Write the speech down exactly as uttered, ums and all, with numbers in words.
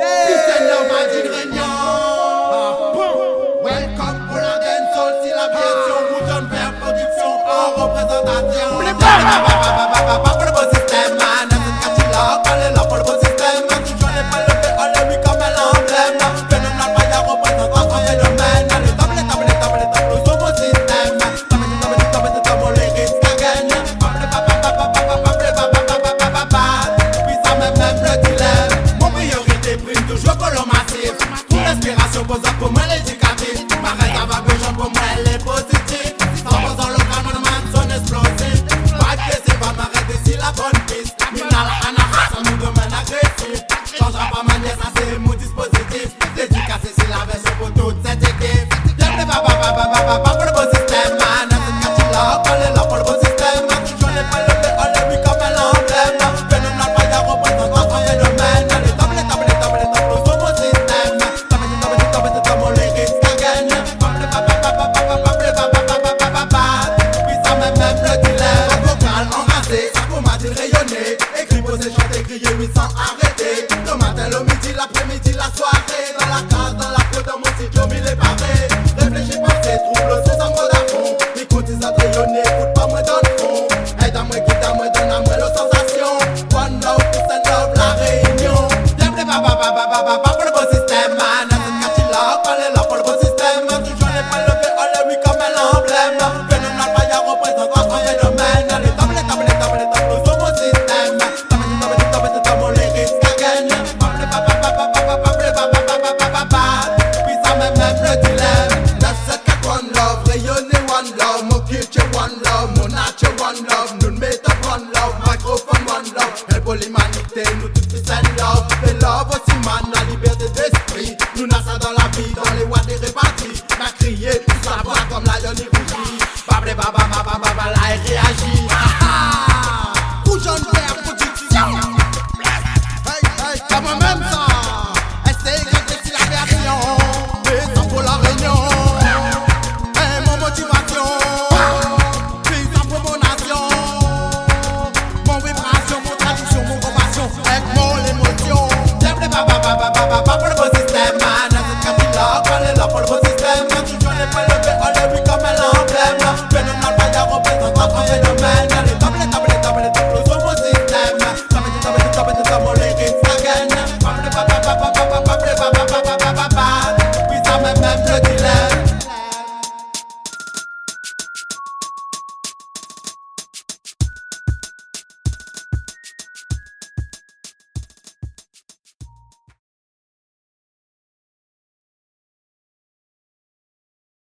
Peace and love, Magic Réunion. Welcome pour la dancehall, si l'aviation, Rouge Vert production en représentation. Pas pour le beau système, man. Quand il a collé là pour le beau système, tu jouais pas le fait, on l'a mis comme un emblème. Phénoménal, pas y'a représentation et domaine. Allez, table, table, table, table, sur mon système. Table, table, table, table, les risques à gagner. Pable, papa, papa, papa, pable, papa, papa, papa, papa. Puis ça même, même le dilemme. Mon priorité prime toujours pour le massif. Pour l'inspiration, pose pour moi l'éducatif. Ma règle à vague jaune pour moi, elle est positive. cent pour cent local, mon man, son explosif. Pas de c'est pas m'arrêter si la bonne piste. Mina la ananas, ça nous domaine agressif. Changera pas ma nièce, ça c'est mon dispositif. Dédicacé si la version pour toute cette équipe. Bienvenue, papa, papa, papa, papa, pour le beau système, man. Quand il a collé là pour le beau système. Je n'ai pas le fait, on l'a mis comme un emblème. Phénoménal, pas y'a représentation et domaine. Allez, table, table, table, table, sur mon système. Table, table, table, table, les risques à gagner. Pable, papa, papa, papa, pable, papa, papa, papa, papa. Puis ça même, même le dilemme. Vocal enragé, ça pour m'a dit rayonner. Écrit, posé, chanter, crier, oui, sans arrêter. Le matin, le midi, l'après-midi, la soirée. Dans la case, dans la côte, dans mon studio, mille est paré. Réfléchis, pensez, trouble, sous un mode à fond. Écoute, ça rayonner, écoute pas moi dans le fond. Aide à moi, guide à moi, donne à moi la sensation. One love, peace and love, la réunion. Bienvenue, papa, papa, papa, papa, pour le beau système, man. Quand il a collé là pour le beau système. Toujours les pas levé, on l'a mis comme un emblème. Phénoménal, pas y'a représentation et domaine. Allez, table, table, table, table, sur mon système. Table, table, table, table, les risques à gagner. Pable, papa, papa, papa, pable, papa, papa, papa, papa. Puis ça même, même le dilemme. neuf sept quatre, one love, rayonner one love. Mon culture one love, mon nature one love. Nous ne mettons one love, microphone one love. Et pour l'humanité, nous tous peace and love. Et love aussi, man, la liberté d'esprit. Nous n'a ça dans la vie, dans les watts des répartis. M'a crié, tout ça boit comme la lion rougie. Bablé, baba, baba, baba, là, il réagit. Ah ah! Rouge Vert production. Hey, hey, comme moi-même.